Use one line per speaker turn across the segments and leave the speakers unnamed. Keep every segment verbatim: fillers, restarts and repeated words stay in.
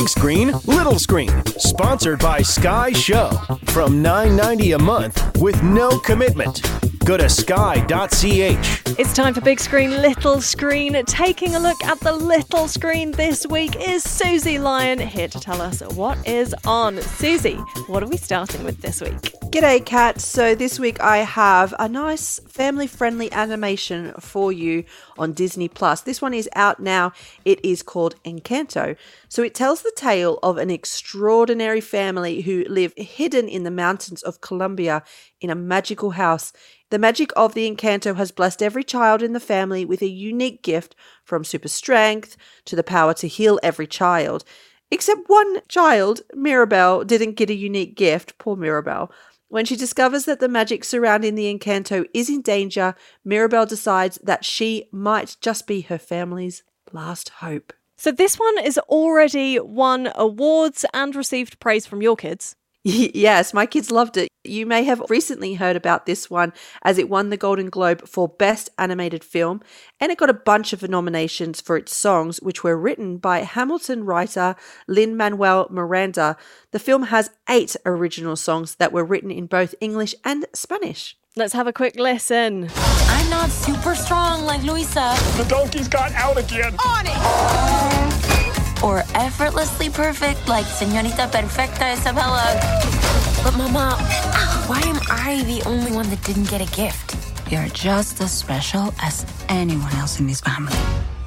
Big Screen, Little Screen, sponsored by Sky Show. From nine ninety a month with no commitment. Go to sky dot c h.
It's time for Big Screen, Little Screen. Taking a look at the little screen this week is Susie Lyon, here to tell us what is on. Susie, what are we starting with this week?
G'day, Kat. So this week I have a nice family-friendly animation for you on Disney Plus. This one is out now. It is called Encanto. So it tells the tale of an extraordinary family who live hidden in the mountains of Colombia in a magical house. The magic of the Encanto has blessed every child in the family with a unique gift, from super strength to the power to heal every child. Except one child, Mirabel, didn't get a unique gift. Poor Mirabel. When she discovers that the magic surrounding the Encanto is in danger, Mirabel decides that she might just be her family's last hope.
So this one is already won awards and received praise from your kids.
Yes, my kids loved it. You may have recently heard about this one as it won the Golden Globe for Best Animated Film, and it got a bunch of nominations for its songs, which were written by Hamilton writer Lin-Manuel Miranda. The film has eight original songs that were written in both English and Spanish.
Let's have a quick listen.
I'm not super strong like Luisa.
The donkeys got out again.
On it! Or effortlessly perfect like Señorita Perfecta Isabella. But Mama, why am I the only one that didn't get a gift?
You're just as special as anyone else in this family.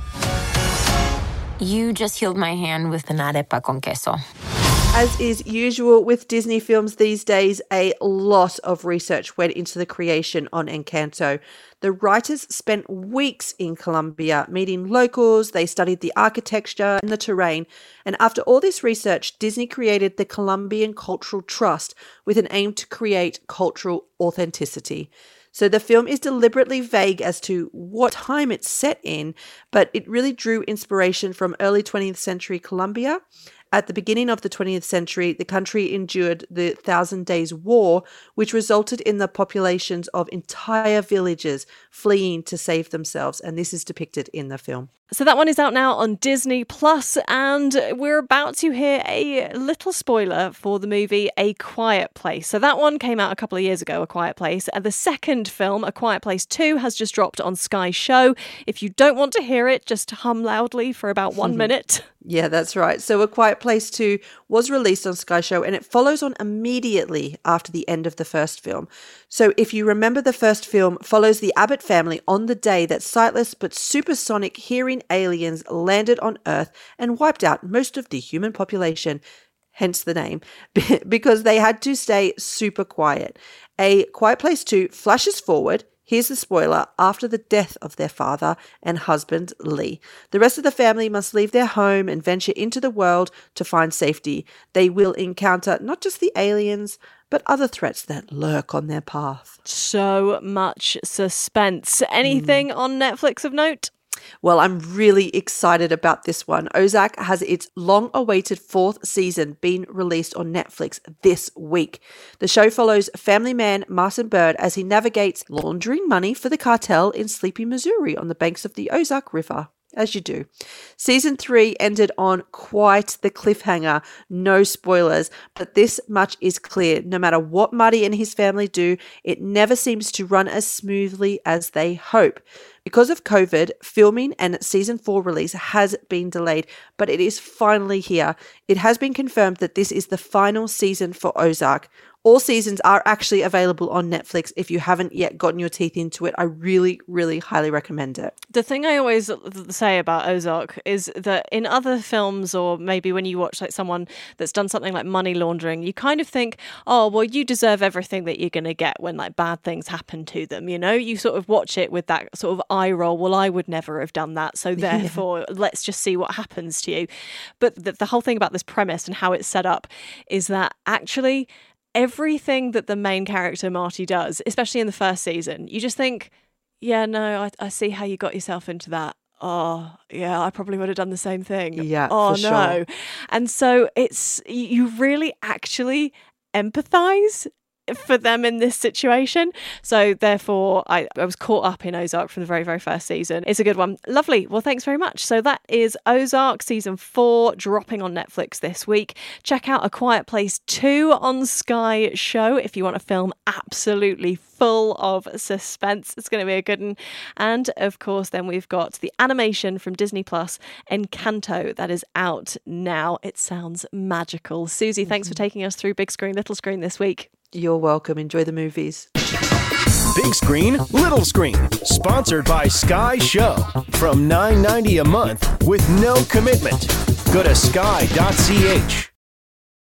You just healed my hand with an arepa con queso.
As is usual with Disney films these days, a lot of research went into the creation on Encanto. The writers spent weeks in Colombia meeting locals, they studied the architecture and the terrain, and after all this research, Disney created the Colombian Cultural Trust with an aim to create cultural authenticity. So the film is deliberately vague as to what time it's set in, but it really drew inspiration from early twentieth century Colombia. At the beginning of the twentieth century, the country endured the Thousand Days War, which resulted in the populations of entire villages fleeing to save themselves, and this is depicted in the film.
So that one is out now on Disney Plus, and we're about to hear a little spoiler for the movie A Quiet Place. So that one came out a couple of years ago, A Quiet Place, and the second film, A Quiet Place two, has just dropped on Sky Show. If you don't want to hear it, just hum loudly for about one minute.
Yeah, that's right. So A Quiet Place two was released on Sky Show, and it follows on immediately after the end of the first film. So if you remember, the first film follows the Abbott family on the day that sightless but supersonic hearing aliens landed on Earth and wiped out most of the human population, hence the name, because they had to stay super quiet. A Quiet Place two flashes forward. Here's the spoiler, after the death of their father and husband, Lee. The rest of the family must leave their home and venture into the world to find safety. They will encounter not just the aliens, but other threats that lurk on their path.
So much suspense. Anything mm. on Netflix of note?
Well, I'm really excited about this one. Ozark has its long-awaited fourth season being released on Netflix this week. The show follows family man Martin Bird as he navigates laundering money for the cartel in sleepy Missouri on the banks of the Ozark River. As you do. Season three ended on quite the cliffhanger. No spoilers, but this much is clear. No matter what Marty and his family do, it never seems to run as smoothly as they hope. Because of COVID, filming and season four release has been delayed, but it is finally here. It has been confirmed that this is the final season for Ozark. All seasons are actually available on Netflix. If you haven't yet gotten your teeth into it, I really, really highly recommend it.
The thing I always say about Ozark is that in other films, or maybe when you watch like someone that's done something like money laundering, you kind of think, oh, well, you deserve everything that you're going to get when like bad things happen to them. You know, you sort of watch it with that sort of eye roll. Well, I would never have done that. So therefore, yeah. let's just see what happens to you. But the, the whole thing about this premise and how it's set up is that actually everything that the main character Marty does, especially in the first season, you just think, yeah, no, I, I see how you got yourself into that. Oh, yeah, I probably would have done the same thing.
Yeah,
oh,
for
no.
Sure.
And so it's, you really actually empathize for them in this situation. So therefore, I, I was caught up in Ozark from the very, very first season. It's a good one. Lovely. Well, thanks very much. So that is Ozark season four dropping on Netflix this week. Check out A Quiet Place two on Sky Show if you want a film absolutely full of suspense. It's going to be a good one. And of course, then we've got the animation from Disney Plus, Encanto, that is out now. It sounds magical. Susie, thanks for taking us through big screen, little screen this week.
You're welcome. Enjoy the movies.
Big Screen, Little Screen, sponsored by Sky Show. From nine dollars and ninety cents a month with no commitment. Go to sky dot c h.